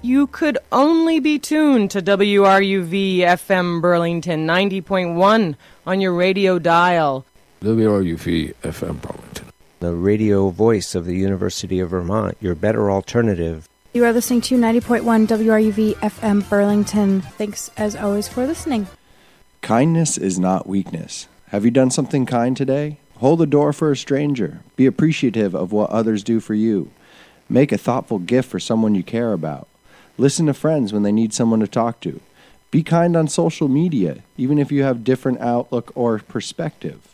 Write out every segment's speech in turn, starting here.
you could only be tuned to WRUV FM Burlington 90.1 on your radio dial. WRUV FM Burlington, the radio voice of the University of Vermont, your better alternative. You are listening to 90.1 WRUV FM Burlington. Thanks, as always, for listening. Kindness is not weakness. Have you done something kind today? Hold the door for a stranger. Be appreciative of what others do for you. Make a thoughtful gift for someone you care about. Listen to friends when they need someone to talk to. Be kind on social media, even if you have different outlook or perspective.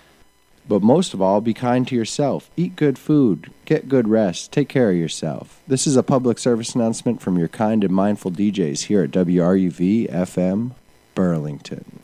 But most of all, be kind to yourself. Eat good food. Get good rest. Take care of yourself. This is a public service announcement from your kind and mindful DJs here at WRUV FM Burlington.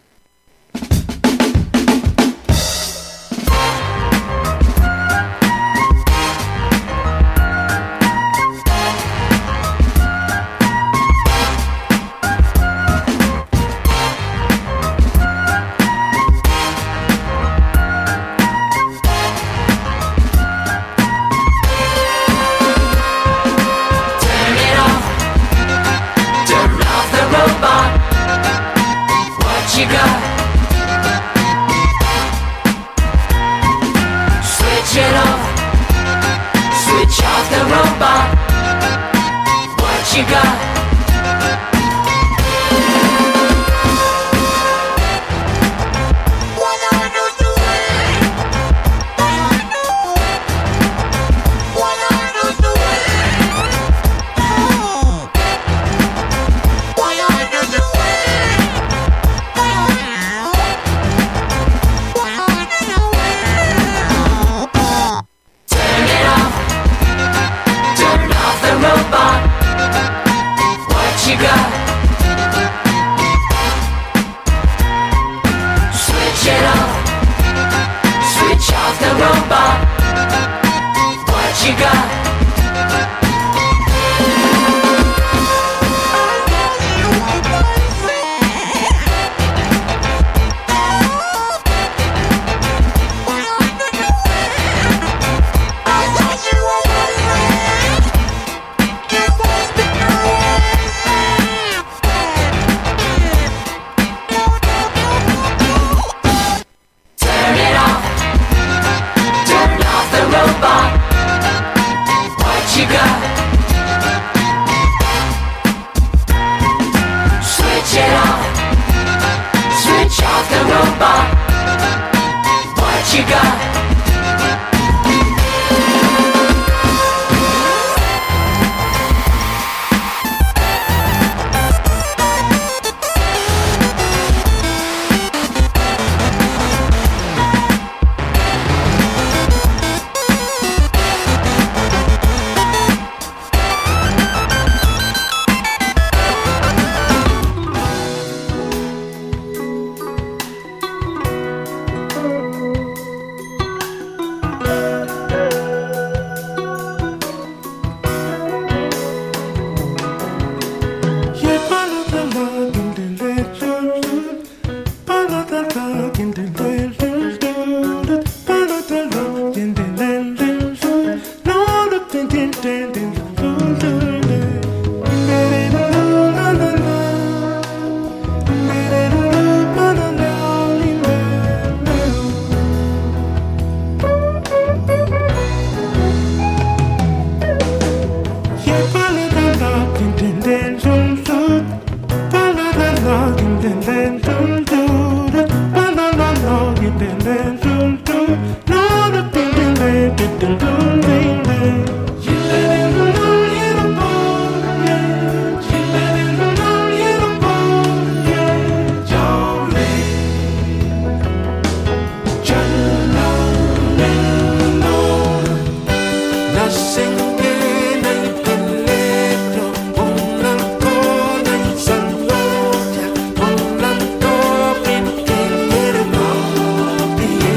Yeah.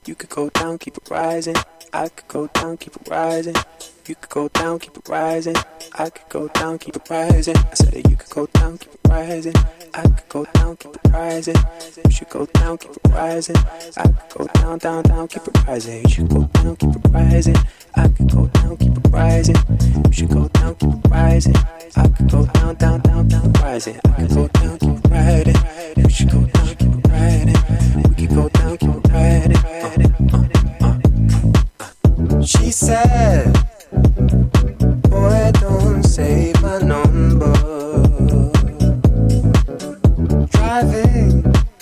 You could go down, keep it rising. I could go down, keep it rising. You could go down, keep it rising. I could go down, keep it rising. I said that you could go down, keep it rising. I could go down, keep it rising. You should go down, keep it rising. I could go down, down, down, keep it rising. You should go down, keep it rising. I could go down, keep it rising. You should go down, keep it rising. I could go down, down, down, down, rising. I could go down, keep it riding. You should go down, keep it riding. We could go down, keep it riding. She said, boy, don't save my number. Driving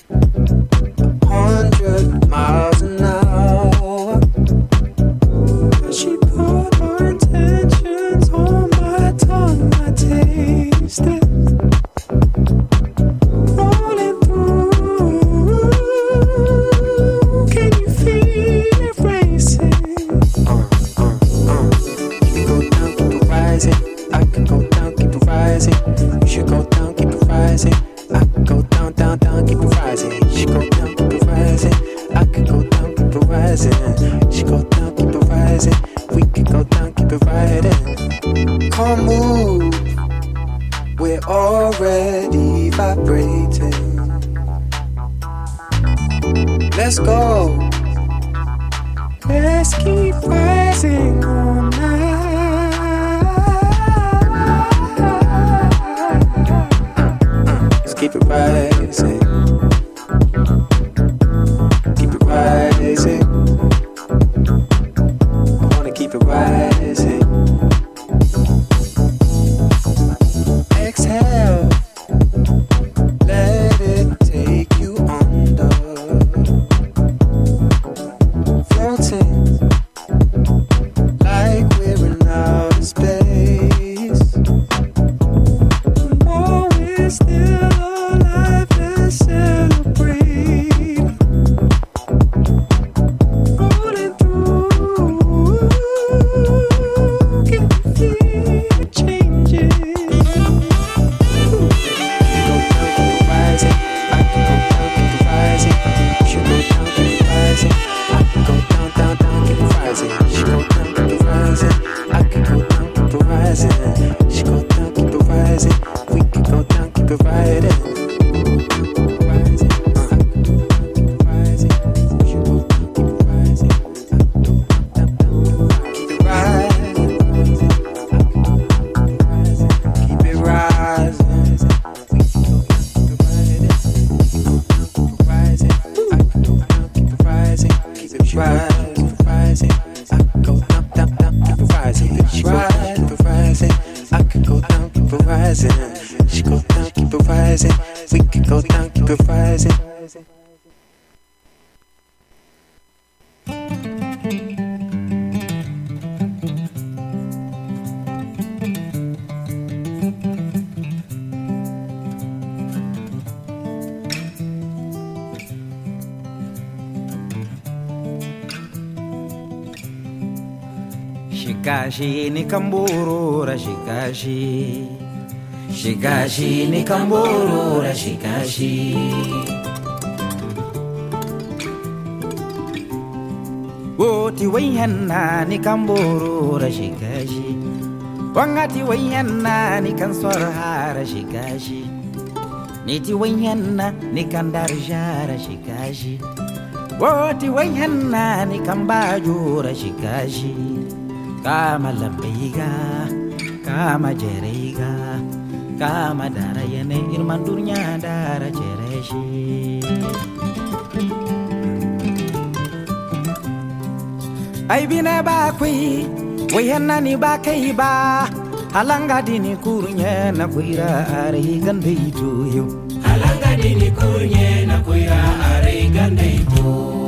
100 miles an hour. She put her intentions on my tongue. I taste it rolling through. Can you feel it racing? I could go down, keep it rising. You should go down, keep it rising. I could go down, down, down, keep it rising. You should go down, keep it rising. I could go down, keep it rising. You should go down, keep it rising. We could go down, keep it riding. Come move, we're already vibrating. Let's go. Let's keep rising all night. Keep it rising. Keep it rising. I wanna keep it rising. Exhale. Let it take you under. Floating like we're in outer space. More is still alive, let's celebrate. Rolling through, can you feel the changes? Go down, keep it rising. I can go down, keep it rising. You should go down, keep it rising. I can go down, down, down, keep it rising. You should go down, keep it rising. I can go down, keep it rising. You should go down, keep it rising. We can go down, keep it riding. We can go down, keep it rising. Shikashi ni kamburura shikashi. Shikashi ni kamburura shikashi. Woti wayana ni kamburura shikashi. Wangati wayana ni kanswarhara shikashi. Niti wayana ni kandarjara shikashi. Woti wayana ni kambajura shikashi. Kama lambiga, kama jerega, kama darayane irmandurnya dara cereshi. Ai bina bakwi, wayana ni bakai ba, halanga dini kurnya na kuira ari gandeitu yo. Halanga dini kurnya na kuira ari gandeitu.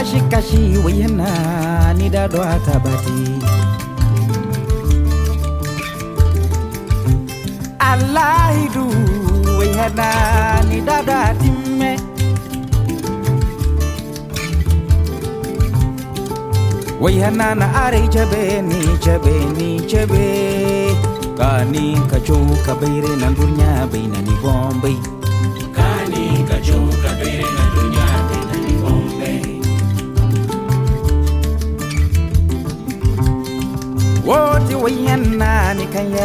kashi kashi wayana ni da do atabati Allah du wayana ni da da timme wayana na are jabe ni jabe kani kacho kabire na dunya baina ni Bombay kani kacho kabire na dunya baina ni Bombay wote wayana ni kanya